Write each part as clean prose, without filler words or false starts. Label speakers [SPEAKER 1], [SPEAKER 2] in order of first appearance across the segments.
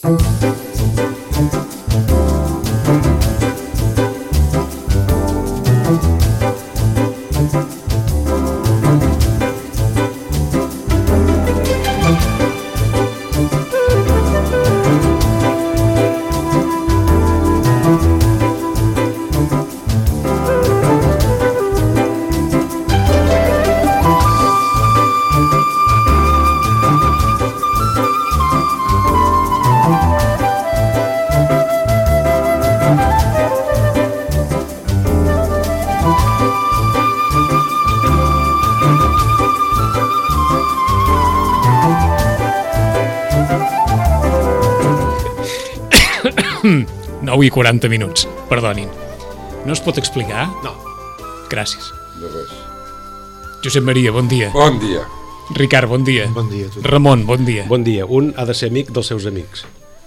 [SPEAKER 1] I 40 minuts, perdonin. No es pot explicar?
[SPEAKER 2] No.
[SPEAKER 1] Gràcies.
[SPEAKER 3] De res.
[SPEAKER 1] Josep Maria, bon dia.
[SPEAKER 3] Bon dia.
[SPEAKER 1] Ricard, bon dia.
[SPEAKER 4] Bon dia a tothom.
[SPEAKER 1] Ramon, bon dia.
[SPEAKER 2] Bon dia. Un ha de ser amic dels seus amics.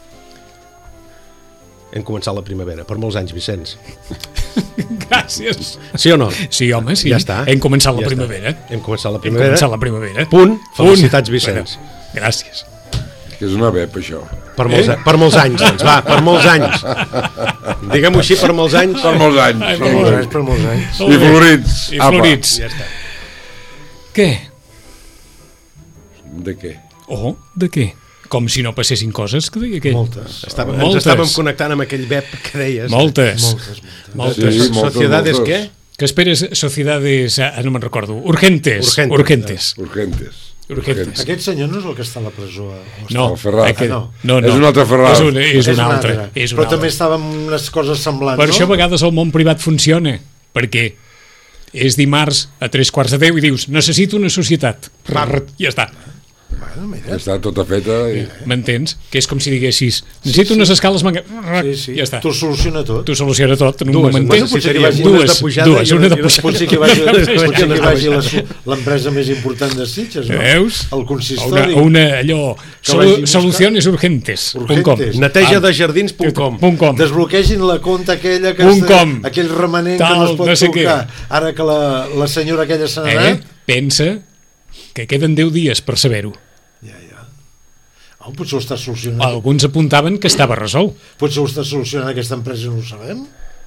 [SPEAKER 2] Hem començat la primavera. Per molts anys, Vicenç.
[SPEAKER 1] Gràcies.
[SPEAKER 2] Sí o no?
[SPEAKER 1] Sí, home, sí.
[SPEAKER 2] Ja està.
[SPEAKER 1] Hem començat la
[SPEAKER 2] Ja
[SPEAKER 1] primavera.
[SPEAKER 2] Hem començat la
[SPEAKER 1] Hem
[SPEAKER 2] primavera.
[SPEAKER 1] començat la primavera.
[SPEAKER 2] Punt. Felicitats, Vicenç.
[SPEAKER 1] Bueno, gràcies.
[SPEAKER 3] Que és una vep, això.
[SPEAKER 2] Per molts anys, doncs, va, per molts anys. Diguem-ho així, per molts anys.
[SPEAKER 3] Per molts anys.
[SPEAKER 1] Ai,
[SPEAKER 3] Per molts anys.
[SPEAKER 4] Per molts anys.
[SPEAKER 3] I florits.
[SPEAKER 1] I florits.
[SPEAKER 2] Ja està.
[SPEAKER 1] Què?
[SPEAKER 3] De què?
[SPEAKER 1] Oh, de què? Com si no passessin coses, que deia aquell.
[SPEAKER 4] Moltes.
[SPEAKER 2] Ens estàvem connectant amb aquell web que deies.
[SPEAKER 1] Moltes.
[SPEAKER 3] Sí, moltes,
[SPEAKER 2] Sociedades,
[SPEAKER 3] moltes.
[SPEAKER 2] què?
[SPEAKER 1] Que esperes sociedades... no me'n recordo. Urgentes.
[SPEAKER 4] Aquest senyor no és el que està a la presó.
[SPEAKER 1] No,
[SPEAKER 3] El Ferraz.
[SPEAKER 1] aquest,
[SPEAKER 4] No.
[SPEAKER 1] no.
[SPEAKER 3] És un altre Ferraz.
[SPEAKER 1] És un altre.
[SPEAKER 4] Però també estava amb unes coses semblants,
[SPEAKER 1] Per
[SPEAKER 4] no?
[SPEAKER 1] això a vegades el món privat funciona, perquè és dimarts a 3:15 i dius, necessito una societat. Ja està.
[SPEAKER 4] Bueno, mira.
[SPEAKER 3] Està tota feta. I...
[SPEAKER 1] M'entens? Que és com si diguessis, necessito unes escales
[SPEAKER 4] Sí.
[SPEAKER 1] ja està.
[SPEAKER 4] T'ho soluciona tot.
[SPEAKER 1] T'ho soluciona tot en un
[SPEAKER 2] Dues,
[SPEAKER 1] moment.
[SPEAKER 2] necessitaries
[SPEAKER 1] Dues,
[SPEAKER 2] unes de pujada
[SPEAKER 1] dues,
[SPEAKER 2] i
[SPEAKER 1] una de
[SPEAKER 2] unes-
[SPEAKER 1] pujada.
[SPEAKER 4] Potser que vagi l'empresa més important de Sitges, no?
[SPEAKER 1] Veus?
[SPEAKER 4] El consistori.
[SPEAKER 1] Una allò,
[SPEAKER 4] Que vagi buscant.
[SPEAKER 1] soluciones urgentes.
[SPEAKER 4] Urgentes.
[SPEAKER 2] Netejadejardins.com.
[SPEAKER 1] .com.
[SPEAKER 4] Desbloquegin la compta aquella que
[SPEAKER 1] .com.
[SPEAKER 4] aquell remanent
[SPEAKER 1] Tal,
[SPEAKER 4] que no es pot
[SPEAKER 1] no sé què.
[SPEAKER 4] trucar. Ara que la senyora aquella se n'ha anat.
[SPEAKER 1] Pensa que queden 10 dies per saber-ho.
[SPEAKER 4] Potser ho està solucionant.
[SPEAKER 1] Alguns apuntaven que estava resolt.
[SPEAKER 4] Potser ho està solucionant aquesta empresa i no ho sabem.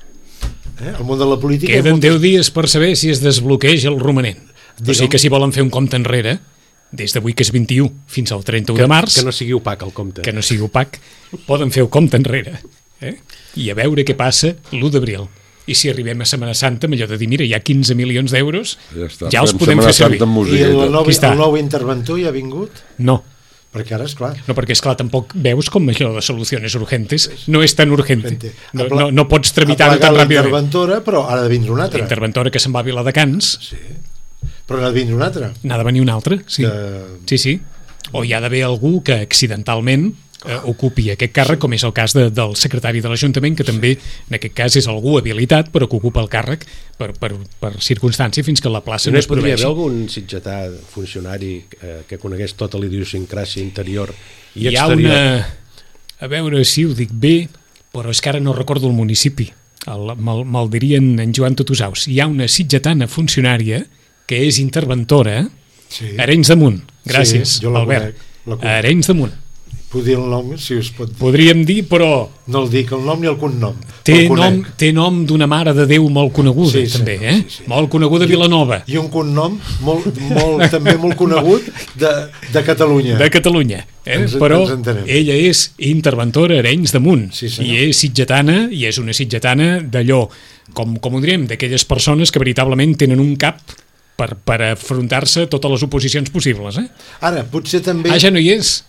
[SPEAKER 4] El món de la política...
[SPEAKER 1] Queden 10 dies per saber si es desbloqueja el romanent. O sigui que si volen fer un compte enrere, des d'avui que és 21 fins al 31 de març,
[SPEAKER 2] Que no sigui opac el compte.
[SPEAKER 1] que no sigui opac, poden fer el compte enrere. I a veure què passa l'1 d'abril. I si arribem a Setmana Santa, amb allò de dir, mira, hi ha 15 milions d'euros,
[SPEAKER 3] està.
[SPEAKER 1] ja els
[SPEAKER 3] Fem
[SPEAKER 1] podem
[SPEAKER 3] Setmana
[SPEAKER 1] fer servir.
[SPEAKER 3] Santa amb
[SPEAKER 4] I
[SPEAKER 3] música i tot.
[SPEAKER 1] Aquí està.
[SPEAKER 4] el nou interventor ja ha vingut?
[SPEAKER 1] No,
[SPEAKER 4] Perquè ara, esclar...
[SPEAKER 1] no, perquè és clar, tampoc veus com allò de solucions urgentes no és tan urgente. No pots tramitar-ho tan
[SPEAKER 4] la
[SPEAKER 1] ràpidament.
[SPEAKER 4] interventora, però ha de vindre una altra.
[SPEAKER 1] La interventora que se'n va a Viladecans,
[SPEAKER 4] Sí. Però n'ha de vindre una altra.
[SPEAKER 1] n'ha de venir una altra, sí.
[SPEAKER 4] Que-
[SPEAKER 1] Sí. O hi ha d'haver algú que accidentalment ocupi aquest càrrec, com és el cas del secretari de l'Ajuntament, que també en aquest cas és algú habilitat però que ocupa el càrrec per circumstància fins que la plaça
[SPEAKER 2] No
[SPEAKER 1] no
[SPEAKER 2] es
[SPEAKER 1] es
[SPEAKER 2] podria
[SPEAKER 1] produeixi.
[SPEAKER 2] haver algun sitgetà funcionari que conegués tota la idiosincràsia interior i
[SPEAKER 1] Hi ha
[SPEAKER 2] exterior?
[SPEAKER 1] a veure si ho dic bé, però és que ara no recordo el municipi, me'l dirien en Joan Totosaus. Hi ha una sitgetana funcionària que és interventora
[SPEAKER 4] Sí.
[SPEAKER 1] a Arenys de Munt. Gràcies,
[SPEAKER 4] Sí, jo la
[SPEAKER 1] Albert.
[SPEAKER 4] conec.
[SPEAKER 1] A Arenys de Munt.
[SPEAKER 4] Puc dir el nom, si us pot dir.
[SPEAKER 1] Podríem dir, però
[SPEAKER 4] No el dic, el nom ni el cognom.
[SPEAKER 1] té
[SPEAKER 4] El conec.
[SPEAKER 1] nom d'una mare de Déu molt coneguda,
[SPEAKER 4] Sí,
[SPEAKER 1] també,
[SPEAKER 4] senyor, sí.
[SPEAKER 1] Molt coneguda a Vilanova,
[SPEAKER 4] I un cognom també molt conegut de Catalunya.
[SPEAKER 1] de Catalunya. Però
[SPEAKER 4] ens entenem.
[SPEAKER 1] ella és interventora a Arenys de Munt
[SPEAKER 4] Sí, senyor.
[SPEAKER 1] i és sitgetana, i és una sitgetana d'allò, com ho diríem, d'aquelles persones que veritablement tenen un cap per afrontar-se a totes les oposicions possibles.
[SPEAKER 4] Ara, potser també...
[SPEAKER 1] Ja no hi és.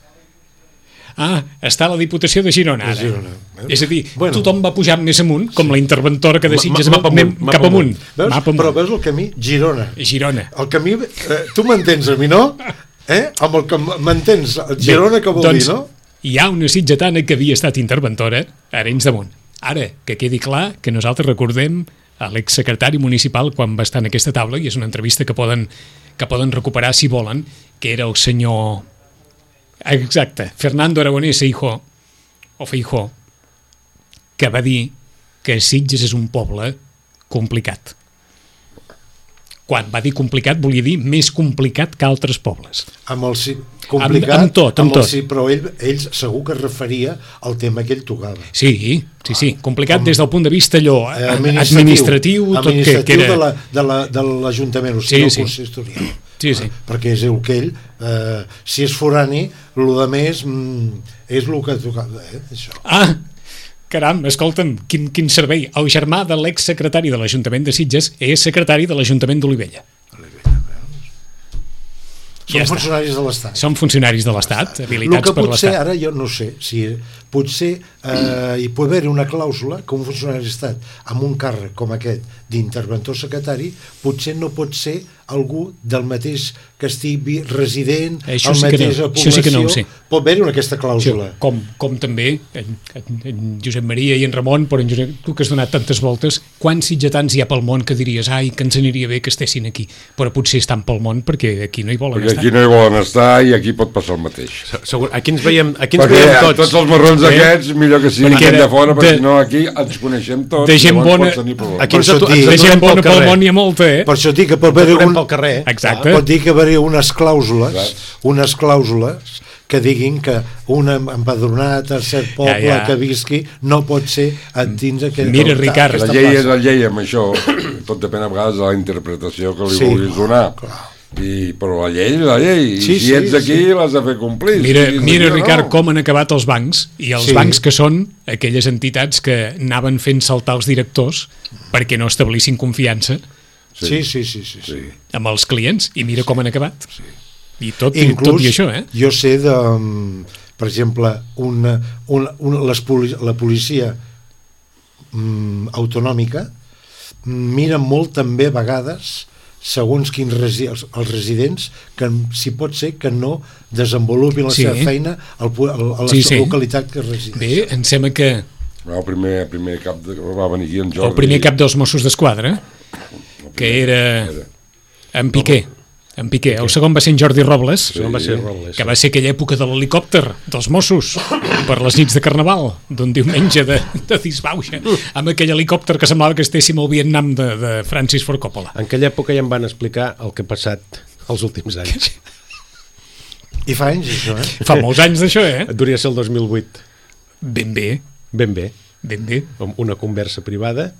[SPEAKER 1] Està a la Diputació de Girona, ara.
[SPEAKER 4] De Girona.
[SPEAKER 1] És a dir,
[SPEAKER 4] Bueno.
[SPEAKER 1] tothom va pujant més amunt, com la interventora que de Sitges
[SPEAKER 2] Map amunt,
[SPEAKER 1] cap amunt.
[SPEAKER 4] Veus?
[SPEAKER 1] Map amunt.
[SPEAKER 4] Però veus el camí? Girona.
[SPEAKER 1] Girona.
[SPEAKER 4] El camí... tu m'entens a mi, no? Amb el que m'entens, Girona que vol
[SPEAKER 1] doncs,
[SPEAKER 4] dir, no?
[SPEAKER 1] Hi ha una sitgetana que havia estat interventora a Arenys de Munt. Ara, que quedi clar que nosaltres recordem a l'exsecretari municipal quan va estar en aquesta taula, i és una entrevista que poden recuperar si volen, que era el senyor... Exacte, Fernando Aragonés Feijó, que va dir que Sitges és un poble complicat. Quan va dir complicat volia dir més complicat que altres pobles.
[SPEAKER 4] complicat.
[SPEAKER 1] Amb tot.
[SPEAKER 4] Sí, però ell segur que es referia al tema que ell tocava.
[SPEAKER 1] Sí, complicat des del punt de vista allò administratiu, tot que era...
[SPEAKER 4] de l'Ajuntament, o sigui, el consistorial.
[SPEAKER 1] Sí.
[SPEAKER 4] Perquè és el que ell, si és forani, el de més és el que tocava, això.
[SPEAKER 1] Caram, escolta'm, quin servei. El germà de l'exsecretari de l'Ajuntament de Sitges és secretari de l'Ajuntament d'Olivella.
[SPEAKER 4] Són funcionaris de l'Estat.
[SPEAKER 1] Són funcionaris de l'Estat, habilitats per l'Estat. El que
[SPEAKER 4] potser, ara jo no sé, si potser hi pot haver una clàusula que un funcionari de l'Estat amb un càrrec com aquest d'interventor secretari potser no pot ser algú del mateix que estigui resident
[SPEAKER 1] això
[SPEAKER 4] al
[SPEAKER 1] sí
[SPEAKER 4] mateix
[SPEAKER 1] no.
[SPEAKER 4] població,
[SPEAKER 1] sí que no ho sé.
[SPEAKER 4] Pot haver-hi aquesta clàusula.
[SPEAKER 1] Sí, com també en Josep Maria i en Ramon, però en Josep, tu que has donat tantes voltes, quants sitgetans hi ha pel món que diries que ens aniria bé que estessin aquí, però potser estan pel món perquè aquí no hi volen estar.
[SPEAKER 3] Aquí no hi volen estar i aquí pot passar el mateix.
[SPEAKER 2] Segur, aquí ens veiem
[SPEAKER 3] tots els marrons aquests, millor que siguin de fora, perquè si no aquí ens coneixem tots.
[SPEAKER 1] De gent bona, de gent bona pel món hi ha molta,
[SPEAKER 4] Per això dic que pot haver
[SPEAKER 2] pel carrer.
[SPEAKER 1] Exacte.
[SPEAKER 4] Pot dir que haver unes clàusules que diguin que un empadronat a cert poble que visqui no pot ser dins aquest...
[SPEAKER 1] Mira, Ricard,
[SPEAKER 3] la llei és la llei amb això, tot depèn a vegades de la interpretació que li vulguis donar. Però la llei és la llei, i si ets aquí l'has de fer complir.
[SPEAKER 1] Mira Ricard, com han acabat els bancs, i els bancs que són aquelles entitats que anaven fent saltar els directors perquè no establissin confiança
[SPEAKER 4] Sí.
[SPEAKER 1] amb els clients, i mira com han acabat. I tot i això,
[SPEAKER 4] Jo sé de, per exemple, la policia autonòmica mira molt també a vegades segons quins els residents que si pot ser que no desenvolupin la seva feina a la localitat que resideix.
[SPEAKER 1] Bé, em sembla que
[SPEAKER 3] el primer cap va venir aquí en Jordi.
[SPEAKER 1] El primer cap dels Mossos d'Esquadra, que era en Piqué. El segon va ser en Jordi Robles, que va ser aquella època de l'helicòpter dels Mossos per les nits de Carnaval, d'un diumenge de disbauxa, amb aquell helicòpter que semblava que estéssim al Vietnam de Francis Ford Coppola.
[SPEAKER 2] En aquella època ja em van explicar el que ha passat els últims anys.
[SPEAKER 4] I fa anys, això,
[SPEAKER 1] Fa molts anys d'això,
[SPEAKER 2] Duria ser el 2008.
[SPEAKER 1] Ben bé.
[SPEAKER 2] Amb una conversa privada.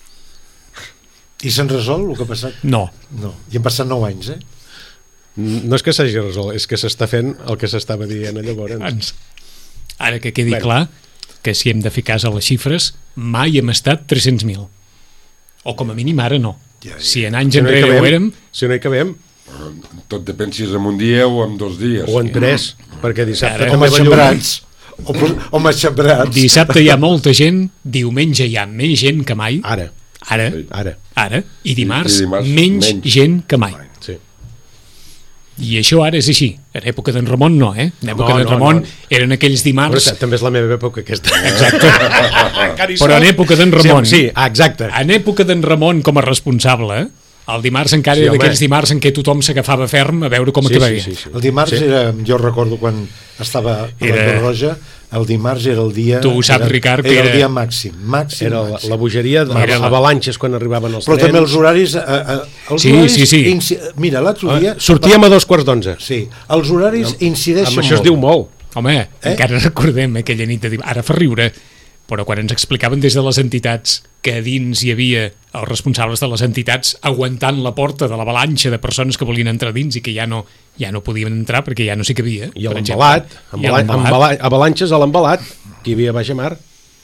[SPEAKER 4] I se'n resol el que ha passat?
[SPEAKER 1] No.
[SPEAKER 4] I han passat 9 anys,
[SPEAKER 2] No és que s'hagi resolt, és que s'està fent el que s'estava dient llavors.
[SPEAKER 1] Ara que quedi clar que si hem de fer cas a les xifres, mai hem estat 300.000. O com a mínim ara no. Si en anys enrere ho érem...
[SPEAKER 2] Si no hi cabem...
[SPEAKER 3] Tot depèn si és en un dia o en 2 dies.
[SPEAKER 2] O en 3, perquè dissabte...
[SPEAKER 4] Com a xambrats. Home, xambrats.
[SPEAKER 1] Dissabte hi ha molta gent, diumenge hi ha més gent que mai. Ara. I dimarts menys gent que mai.
[SPEAKER 2] Sí.
[SPEAKER 1] I això ara és així. En època d'en Ramon no, En època d'en Ramon eren aquells dimarts...
[SPEAKER 2] Però també és la meva època aquesta.
[SPEAKER 1] Exacte. Però en època d'en Ramon...
[SPEAKER 2] Sí, exacte.
[SPEAKER 1] En època d'en Ramon com a responsable... El dimarts encara era d'aquells dimarts en què tothom s'agafava ferm a veure com acabaria.
[SPEAKER 4] El dimarts era, jo recordo quan estava a la Creu Roja, el dimarts era el dia...
[SPEAKER 1] Tu ho saps, Ricard, que
[SPEAKER 4] era el dia màxim.
[SPEAKER 2] Era la bogeria de avalanxes quan arribaven els trens.
[SPEAKER 4] Però també els horaris...
[SPEAKER 1] Sí.
[SPEAKER 4] Mira, l'altre dia...
[SPEAKER 2] Sortíem a 2:15.
[SPEAKER 4] Sí, els horaris incideixen molt.
[SPEAKER 2] Amb això es diu molt.
[SPEAKER 1] Home, encara recordem aquella nit de dimarts. Ara fa riure, però quan ens explicaven des de les entitats que a dins hi havia els responsables de les entitats aguantant la porta de l'avalanxa de persones que volien entrar dins i que ja no podien entrar perquè ja no s'hi cabia.
[SPEAKER 2] I l'embalat, avalanxes a l'embalat, que hi havia a Baix Mar.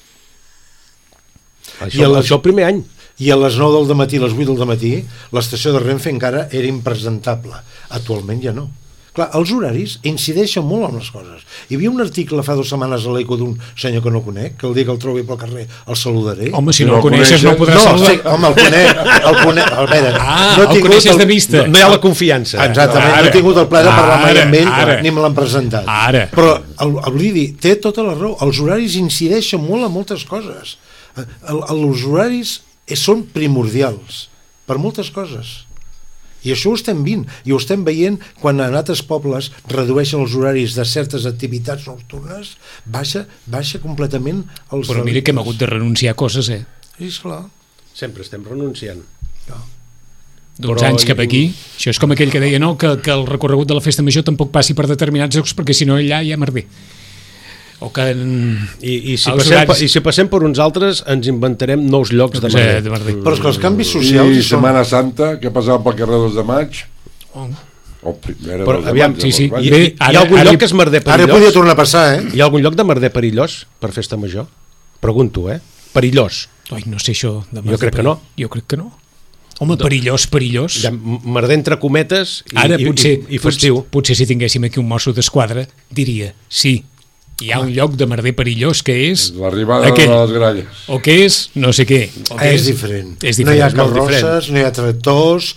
[SPEAKER 2] Això el primer any.
[SPEAKER 4] I a les 9 del matí, a les 8 del matí, l'estació de Renfe encara era impresentable. Actualment ja no. Clar, els horaris incideixen molt en les coses. Hi havia un article fa 2 setmanes a l'Eco d'un senyor que no conec, que el dia que el trobi pel carrer el saludaré.
[SPEAKER 1] Home, si no el coneixes no podràs saludar.
[SPEAKER 4] Sí, home, el conec. A veure,
[SPEAKER 1] el coneixes de vista.
[SPEAKER 2] No hi ha la confiança.
[SPEAKER 4] Exactament, no he tingut el plaer de parlar mai amb ell, ni me l'han presentat. Però el Lidi té tota la raó. Els horaris incideixen molt en moltes coses. Els horaris són primordials per moltes coses. I això ho estem veient quan en altres pobles redueixen els horaris de certes activitats nocturnes, baixa completament els...
[SPEAKER 1] Però mira que hem hagut de renunciar a coses,
[SPEAKER 4] Sí, esclar.
[SPEAKER 2] Sempre estem renunciant.
[SPEAKER 1] d'uns anys cap aquí. Això és com aquell que deia, no, que el recorregut de la festa major tampoc passi per determinats llocs, perquè si no allà hi ha merder. O que
[SPEAKER 2] si passem per uns altres ens inventarem nous llocs de merder.
[SPEAKER 4] Però és que els canvis socials...
[SPEAKER 3] I Setmana Santa, que passava pel carrer 2 de maig...
[SPEAKER 2] Però, aviam,
[SPEAKER 1] sí.
[SPEAKER 2] Hi ha algun lloc que és merder perillós?
[SPEAKER 4] Ara podria tornar a passar,
[SPEAKER 2] Hi ha algun lloc de merder perillós per festa major? Pregunto, perillós.
[SPEAKER 1] Ai, no sé això.
[SPEAKER 2] Jo crec que no.
[SPEAKER 1] Jo crec que no. Home, perillós.
[SPEAKER 2] Ja, merder entre cometes i festiu.
[SPEAKER 1] Potser si tinguéssim aquí un mosso d'esquadra, diria, sí, hi ha un lloc de merder perillós que és...
[SPEAKER 3] L'arribada de les gralles.
[SPEAKER 1] O que és no sé què.
[SPEAKER 4] És diferent. No hi ha carrosses, no hi ha tractors,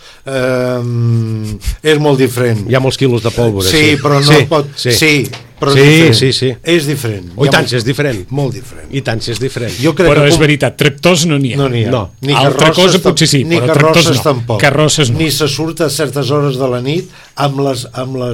[SPEAKER 4] és molt diferent.
[SPEAKER 2] Hi ha molts quilos de pólvora.
[SPEAKER 4] Sí, però no pot... Sí, però
[SPEAKER 2] sí.
[SPEAKER 4] És diferent.
[SPEAKER 2] I tant, si és diferent.
[SPEAKER 4] Molt diferent.
[SPEAKER 2] I tant, si és diferent.
[SPEAKER 1] Però és veritat, tractors no n'hi ha.
[SPEAKER 4] No n'hi ha.
[SPEAKER 2] Ni
[SPEAKER 1] altra cosa potser sí, però tractors no.
[SPEAKER 4] Tampoc.
[SPEAKER 1] Carrosses no.
[SPEAKER 4] Ni se surt a certes hores de la nit amb les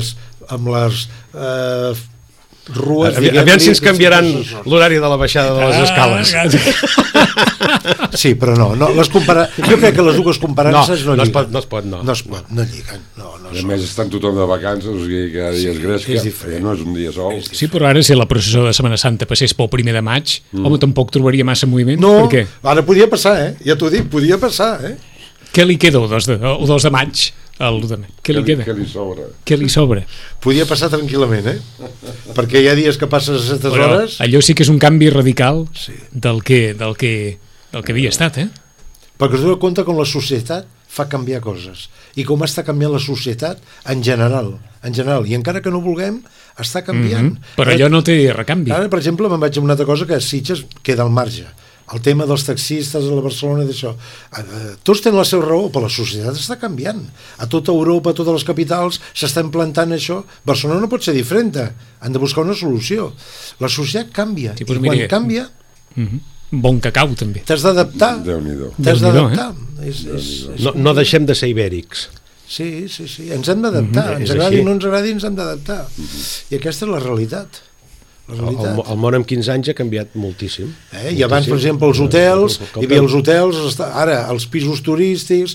[SPEAKER 4] rues...
[SPEAKER 2] Aviam si ens canviaran l'horari de la baixada de les escales.
[SPEAKER 4] Sí, però no jo crec que les dues comparances no lliguen.
[SPEAKER 2] No es pot.
[SPEAKER 4] No lliguen.
[SPEAKER 3] A més, estan tothom de vacances, o sigui, cada dia es gresca, no és un dia sol.
[SPEAKER 1] Sí, però ara si la processó de Setmana Santa passés pel 1 de maig, home, tampoc trobaria massa moviment.
[SPEAKER 4] No,
[SPEAKER 1] per què?
[SPEAKER 4] Ara podia passar, ja t'ho dic, podia passar,
[SPEAKER 1] Què li queda el 2 de maig? Què li queda? Què li sobra?
[SPEAKER 4] Podia passar tranquil·lament, perquè hi ha dies que passes a certes hores...
[SPEAKER 1] Allò sí que és un canvi radical del que havia estat,
[SPEAKER 4] Perquè es dona compte com la societat fa canviar coses, i com està canviant la societat en general, i encara que no vulguem, està canviant.
[SPEAKER 1] Però allò no té recanvi.
[SPEAKER 4] Ara, per exemple, me'n vaig a una altra cosa que a Sitges queda al marge. El tema dels taxistes a la Barcelona, d'això. Tots tenen la seva raó, però la societat està canviant. A tota Europa, a totes les capitals, s'està implantant això. Barcelona no pot ser diferent. Han de buscar una solució. La societat canvia. I quan canvia...
[SPEAKER 1] Bon cacau, també.
[SPEAKER 4] T'has d'adaptar.
[SPEAKER 3] Déu-n'hi-do.
[SPEAKER 4] T'has d'adaptar.
[SPEAKER 2] No deixem de ser ibèrics.
[SPEAKER 4] Sí. Ens hem d'adaptar. Ens agradi o no ens agradi, ens hem d'adaptar. I aquesta és la realitat.
[SPEAKER 2] El món en 15 anys ha canviat moltíssim.
[SPEAKER 4] I abans, per exemple, els hotels, hi havia els hotels, ara els pisos turístics,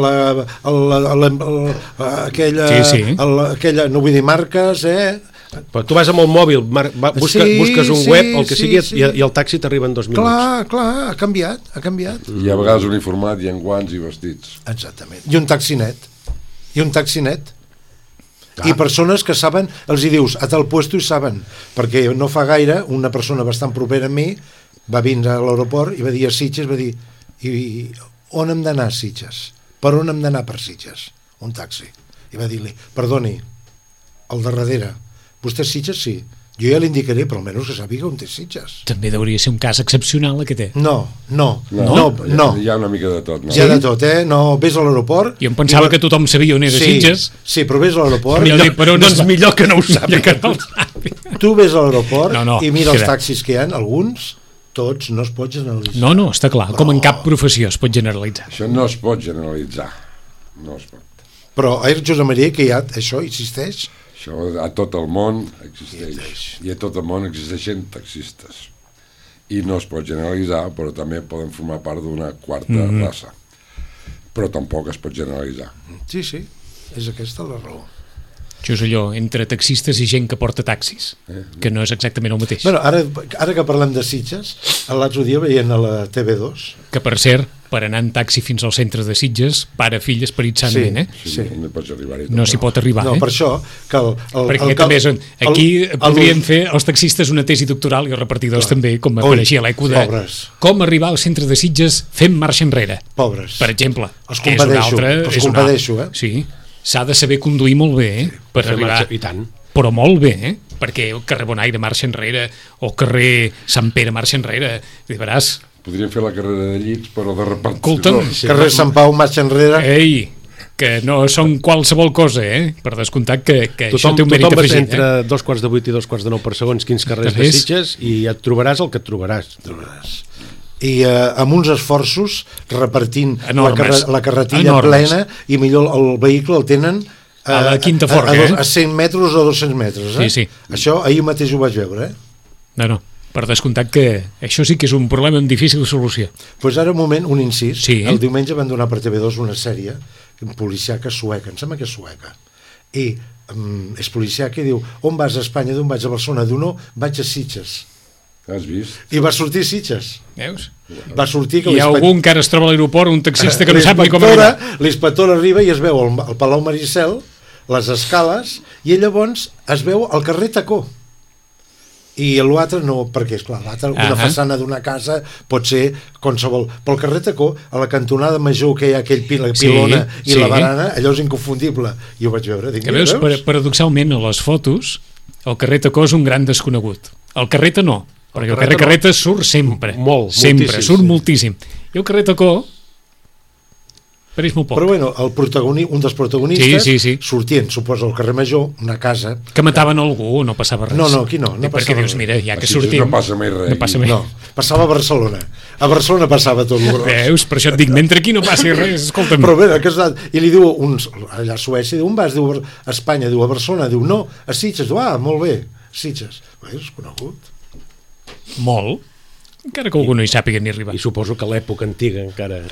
[SPEAKER 4] aquella, no vull dir marques,
[SPEAKER 2] Però tu vas amb el mòbil, busques un web, el que sigui, i el taxi t'arriba en 2 minuts.
[SPEAKER 4] Clar, ha canviat.
[SPEAKER 3] I a vegades uniformat i en guants i vestits.
[SPEAKER 4] Exactament. I un taxinet. I persones que saben, els hi dius a tal puesto i saben, perquè no fa gaire una persona bastant propera a mi va vindre a l'aeroport i va dir a Sitges, va dir, i on hem d'anar a Sitges? Per on hem d'anar per Sitges? Un taxi. I va dir-li, perdoni, al darrere, vostè és Sitges? Sí. Jo ja l'indicaré, però almenys que sàpiga on té Sitges.
[SPEAKER 1] També hauria ser un cas excepcional, aquest,
[SPEAKER 3] No. Hi ha una mica de tot, no?
[SPEAKER 4] Hi ha de tot, No, vés a l'aeroport...
[SPEAKER 1] Jo em pensava que tothom sabia on era Sitges.
[SPEAKER 4] Sí, però vés a l'aeroport...
[SPEAKER 2] Doncs millor que no ho sàpiga.
[SPEAKER 4] Tu vés a l'aeroport i mira els taxis que hi ha, alguns... Tots no es pot generalitzar.
[SPEAKER 1] No, està clar, com en cap professió es pot generalitzar.
[SPEAKER 3] Això no es pot generalitzar. No es pot.
[SPEAKER 4] Però, Josep Maria, que això existeix...
[SPEAKER 3] Això a tot el món existeix. I a tot el món existeixen taxistes. I no es pot generalitzar, però també poden formar part d'una quarta raça. Però tampoc es pot generalitzar.
[SPEAKER 4] Sí, és aquesta la raó.
[SPEAKER 1] Això és allò, entre taxistes i gent que porta taxis, que no és exactament el mateix.
[SPEAKER 4] Bueno, ara que parlem de Sitges, l'altre dia veient a la TV2...
[SPEAKER 1] Que, per cert, per anar en taxi fins al centre de Sitges, pare, fill, Esperit Sant,
[SPEAKER 3] no pots arribar-hi.
[SPEAKER 1] No s'hi pot arribar,
[SPEAKER 4] per això que
[SPEAKER 1] perquè també aquí podrien fer els taxistes una tesi doctoral i els repartidors també, com apareixia a l'ECO, de com arribar al centre de Sitges fent marxa enrere.
[SPEAKER 4] Pobres.
[SPEAKER 1] Per exemple.
[SPEAKER 4] Els compadeixo,
[SPEAKER 1] Sí. S'ha de saber conduir molt bé, per arribar...
[SPEAKER 2] I tant.
[SPEAKER 1] Però molt bé, perquè el carrer Bonaire marxa enrere, o carrer Sant Pere marxa enrere, i veràs...
[SPEAKER 3] Podríem fer la carrera de llits, però de
[SPEAKER 1] repartidors.
[SPEAKER 4] Carrer Sant Pau marxa enrere...
[SPEAKER 1] Ei, que no són qualsevol cosa, per descomptat que això té un mèrit afegit.
[SPEAKER 2] Tothom entre 7:45 i 7:45 per segons quins carrers de Sitges i et trobaràs el que et trobaràs.
[SPEAKER 4] I amb uns esforços repartint la carretilla plena, i millor el vehicle el tenen
[SPEAKER 1] a la Quinta Forca,
[SPEAKER 4] a 100 metres o 200 metres.
[SPEAKER 1] Sí.
[SPEAKER 4] Això ahir mateix ho vaig veure.
[SPEAKER 1] No, per descomptat que això sí que és un problema amb difícil solució.
[SPEAKER 4] Doncs ara un moment, un incís.
[SPEAKER 1] Sí.
[SPEAKER 4] El diumenge van donar per TV2 una sèrie policiaca sueca, em sembla que és sueca, i és policiaca i diu, on vas a Espanya? D'on vaig a Barcelona? Diu, no, vaig a Sitges.
[SPEAKER 3] Has vist?
[SPEAKER 4] I va sortir a Sitges.
[SPEAKER 1] Veus?
[SPEAKER 4] Va sortir que
[SPEAKER 1] hi ha algun que ara es troba a l'aeroport, un taxista que no sap ni com arribar.
[SPEAKER 4] L'inspector arriba i es veu el Palau Maricel, les escales, i llavors es veu el carrer Tacó. I l'altre no, perquè esclar, l'altre, una façana d'una casa pot ser qualsevol, però el carrer Tacó, a la cantonada major que hi ha aquell pilona i la barana, allò és inconfundible, i ho vaig veure. Dic,
[SPEAKER 1] que veus, paradoxalment, a les fotos el carrer Tacó és un gran desconegut, el Carreta no, perquè el carrer Carreta surt sempre, surt moltíssim, i el carrer Tacó pareix molt poc.
[SPEAKER 4] Però bueno, un dels protagonistes sortient, suposa, al carrer Major, una casa...
[SPEAKER 1] Que mataven algú, no passava res.
[SPEAKER 4] No, aquí no passava
[SPEAKER 1] perquè dius, mira, ja que sortim...
[SPEAKER 3] No passa mai res.
[SPEAKER 4] No, passava a Barcelona. A Barcelona passava tot el gros.
[SPEAKER 1] Veus, per això et dic, mentre aquí no passi res, escolta'm.
[SPEAKER 4] Però bé, i li diu, allà a Suècia, diu, on vas? Diu, a Espanya, diu, a Barcelona. Diu, no, a Sitges. Diu, molt bé, Sitges. És conegut.
[SPEAKER 1] Molt. Encara que algú no hi sàpiga ni arribar.
[SPEAKER 2] I suposo que l'època antiga encara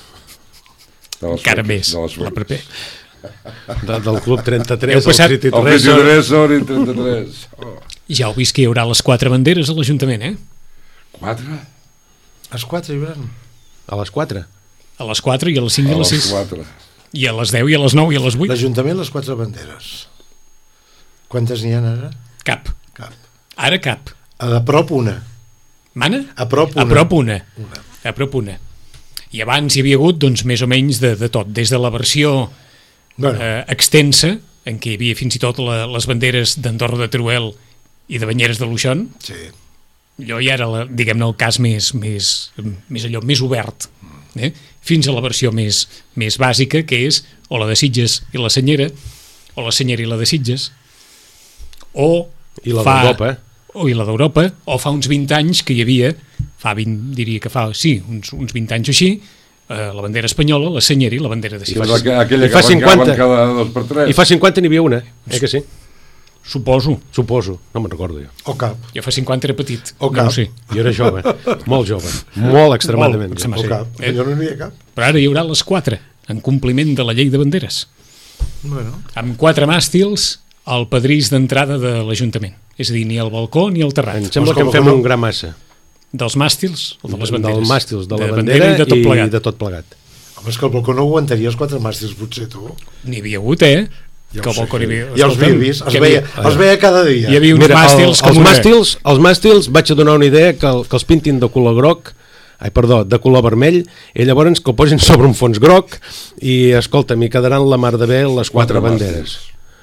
[SPEAKER 1] més, la proper.
[SPEAKER 2] Del Club 33,
[SPEAKER 1] el City
[SPEAKER 3] Tresor i 33.
[SPEAKER 1] Ja heu vist que hi haurà les 4 banderes a l'Ajuntament,
[SPEAKER 3] 4?
[SPEAKER 4] A les 4 hi haurà?
[SPEAKER 2] A les 4?
[SPEAKER 1] A les 4 i a les 5 i a les 6. I a les 10 i a les 9 i a les 8.
[SPEAKER 4] L'Ajuntament, les 4 banderes. Quantes n'hi ha ara?
[SPEAKER 1] Cap. Ara cap.
[SPEAKER 4] A prop una.
[SPEAKER 1] Mana?
[SPEAKER 4] A prop una.
[SPEAKER 1] A prop una. I abans hi havia hagut, doncs, més o menys de tot, des de la versió extensa, en què hi havia fins i tot les banderes d'Andorra de Teruel i de Banyeres de Luixón.
[SPEAKER 4] Sí.
[SPEAKER 1] Allò ja era, diguem-ne, el cas més obert, fins a la versió més bàsica, que és o la de Sitges i la Senyera, o la Senyera i la de Sitges,
[SPEAKER 2] i la d'Europa,
[SPEAKER 1] i la d'Europa, o fa uns 20 anys que hi havia, diria que fa, uns 20 anys o així, la bandera espanyola, la Senyera i la bandera de Sitges.
[SPEAKER 3] Aquella que arrencaven cada 2x3.
[SPEAKER 2] I fa 50 n'hi havia una, que sí?
[SPEAKER 1] Suposo,
[SPEAKER 2] no me'n recordo jo.
[SPEAKER 4] O cap.
[SPEAKER 1] Jo fa 50 era petit.
[SPEAKER 4] O cap.
[SPEAKER 1] No sé.
[SPEAKER 2] Jo era jove, molt jove, molt extremadament.
[SPEAKER 4] O cap, jo no n'hi havia cap.
[SPEAKER 1] Però ara hi haurà les 4, en compliment de la llei de banderes. Amb 4 màstils al pedrís d'entrada de l'Ajuntament. És a dir, ni el balcó ni el terrat.
[SPEAKER 2] Em sembla que en fem un gra massa.
[SPEAKER 1] Dels màstils o de les banderes?
[SPEAKER 2] Dels màstils, de la bandera i de tot plegat.
[SPEAKER 4] Home, és que el balcó no aguantaria els 4 màstils, potser, tu.
[SPEAKER 1] N'hi havia hagut, que el balcó n'hi havia...
[SPEAKER 4] Ja els havia vist, els veia cada dia.
[SPEAKER 1] Hi havia uns màstils com
[SPEAKER 2] els màstils, vaig a donar una idea, que els pintin de color groc, de color vermell, i llavors que el posin sobre un fons groc, i, escolta, m'hi quedaran la mar de bé les 4 banderes.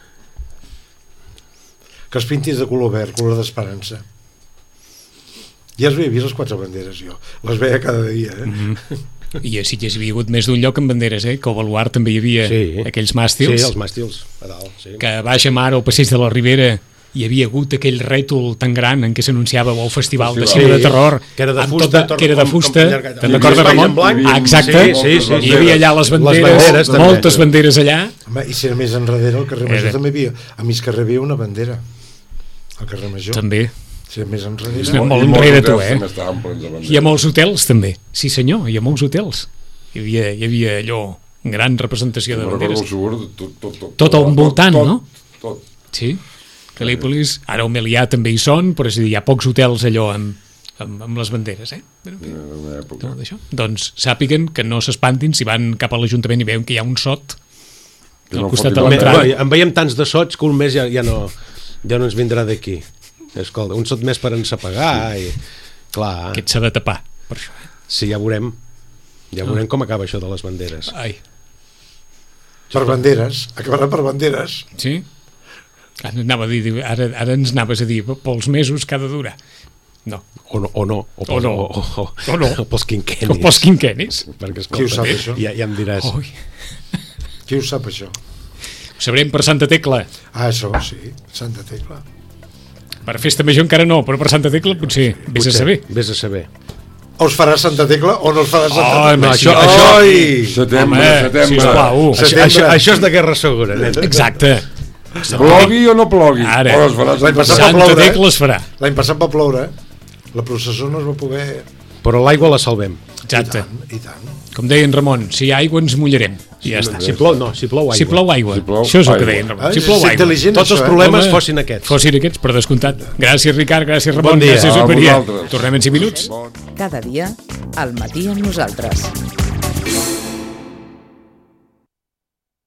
[SPEAKER 4] Que els pintis de color verd, color d'esperança. Ja els havia vist les 4 banderes, jo. Les veia cada dia,
[SPEAKER 1] I a Sitges hi havia hagut més d'un lloc amb banderes, que al Baluard també hi havia aquells màstils.
[SPEAKER 2] Sí, els màstils, a dalt, sí.
[SPEAKER 1] Que a baix a mar, al passeig de la Ribera, hi havia hagut aquell rètol tan gran en què s'anunciava el festival de cine de terror,
[SPEAKER 2] que era de fusta,
[SPEAKER 1] te'n recordes, Ramon?
[SPEAKER 2] Exacte,
[SPEAKER 1] hi havia allà les banderes, moltes banderes allà.
[SPEAKER 4] I si era més enrere, al carrer Major també hi havia, a mig carrer hi havia una bandera, al carrer Major.
[SPEAKER 1] També.
[SPEAKER 4] Si més enrere.
[SPEAKER 1] Molt enrere tu, Hi ha molts hotels, també. Sí, senyor, hi ha molts hotels. Hi havia allò, gran representació de banderes. Tot al voltant, no?
[SPEAKER 3] Tot.
[SPEAKER 1] Sí. Calípolis, ara a Melià també hi són, però és a dir, hi ha pocs hotels allò amb les banderes, Doncs sàpiguen que no s'espantin si van cap a l'Ajuntament i veuen que hi ha un sot al costat de l'entrada.
[SPEAKER 2] En veiem tants de sots que un mes ja no ens vindrà d'aquí. Escolta, un sot més per ensapegar i... Clar.
[SPEAKER 1] Aquest s'ha de tapar, per això.
[SPEAKER 2] Sí, ja veurem com acaba això de les banderes.
[SPEAKER 4] Per banderes, acabarà per banderes.
[SPEAKER 1] Sí? Ara ens anaves a dir pels mesos que ha de durar. No.
[SPEAKER 2] O no. Pels quinquenis.
[SPEAKER 1] Pels quinquenis.
[SPEAKER 2] Perquè, escolta,
[SPEAKER 4] qui ho sap, això?
[SPEAKER 2] Ja em diràs.
[SPEAKER 4] Qui ho sap, això?
[SPEAKER 1] Ho sabrem per Santa Tecla.
[SPEAKER 4] Això, sí, Santa Tecla.
[SPEAKER 1] Per Festa Major encara no, però per Santa Tecla potser. Vés a saber.
[SPEAKER 4] O es farà Santa Tecla o no es farà Santa Tecla.
[SPEAKER 1] No,
[SPEAKER 3] això... Setembre.
[SPEAKER 2] Això és de guerra segura.
[SPEAKER 1] Exacte.
[SPEAKER 3] Plogui o no plogui.
[SPEAKER 1] Ara, Santa Tecla es farà.
[SPEAKER 4] L'any passat va ploure. La processó no es va poder...
[SPEAKER 2] però l'aigua la salvem.
[SPEAKER 1] Exacte.
[SPEAKER 4] I tant.
[SPEAKER 1] Com deia en Ramon, si hi ha aigua ens mullarem. I ja està.
[SPEAKER 2] Si plou aigua.
[SPEAKER 1] Si plou aigua. Això és el que deia en Ramon. Si plou aigua.
[SPEAKER 2] Tots els problemes fossin aquests.
[SPEAKER 1] Fossin aquests, per descomptat. Gràcies, Ricard, gràcies, Ramon. Gràcies, Superia. Tornem en 5 minuts.
[SPEAKER 5] Cada dia, al matí amb nosaltres.